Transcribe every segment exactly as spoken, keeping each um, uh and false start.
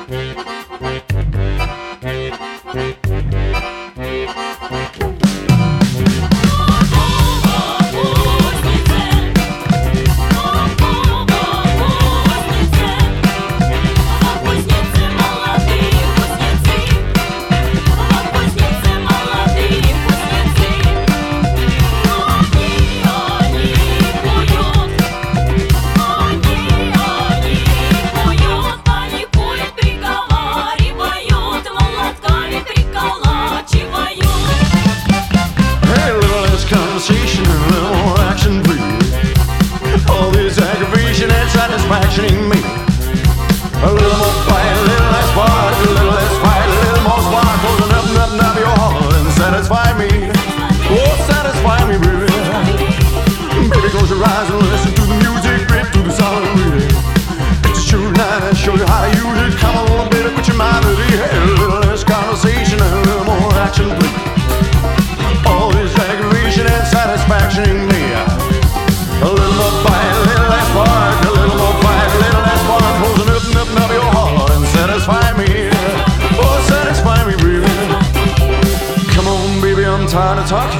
Satisfaction me. A little more fight, a little less fight, a little less fight, a little more spark, closing up, up, up your heart and satisfy me. Oh, satisfy me, baby. Baby, close your eyes and listen to the music, grip to the sound of it. It's a sure night and show you how to use it. Come on, baby, put your mind at it. A little less conversation and a little more action, please. All this aggravation and satisfaction in me. A little more fight, a little less spark, a little more fight, a little less spark, closing up and up and up your heart and satisfy me. Oh, satisfy me, baby. Come on, baby, I'm tired of talking.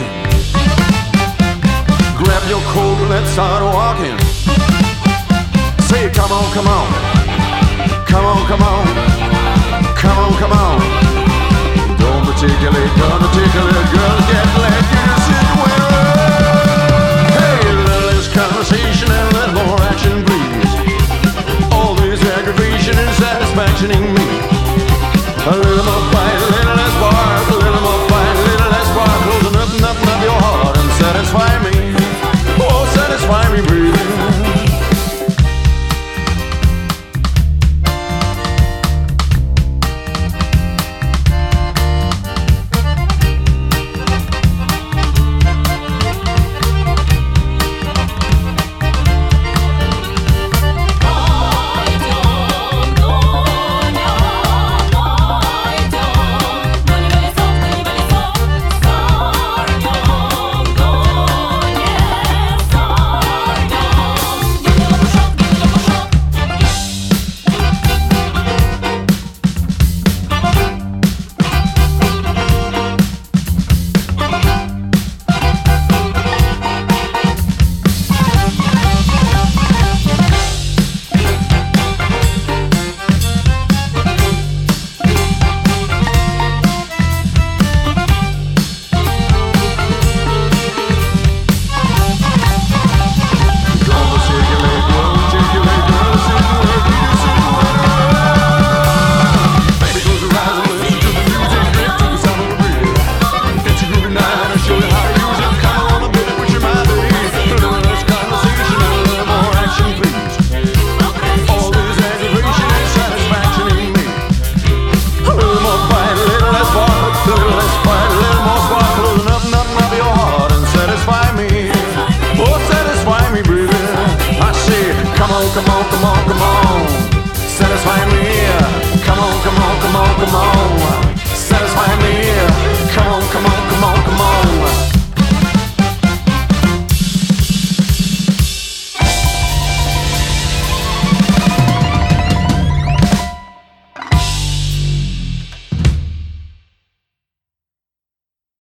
Grab your coat, let's start walking. Say, come on, come on. Come on, come on. Come on, come on. Don't particularly, don't particularly, girl, get like you sit where. Conversation and a little more action, please. All this aggravation and satisfaction in me. A little more fight, a little less spark, a little more fight, a little less spark, closing up and up and up your heart and satisfy me. Oh, satisfy me, baby. Come on, come on, come on.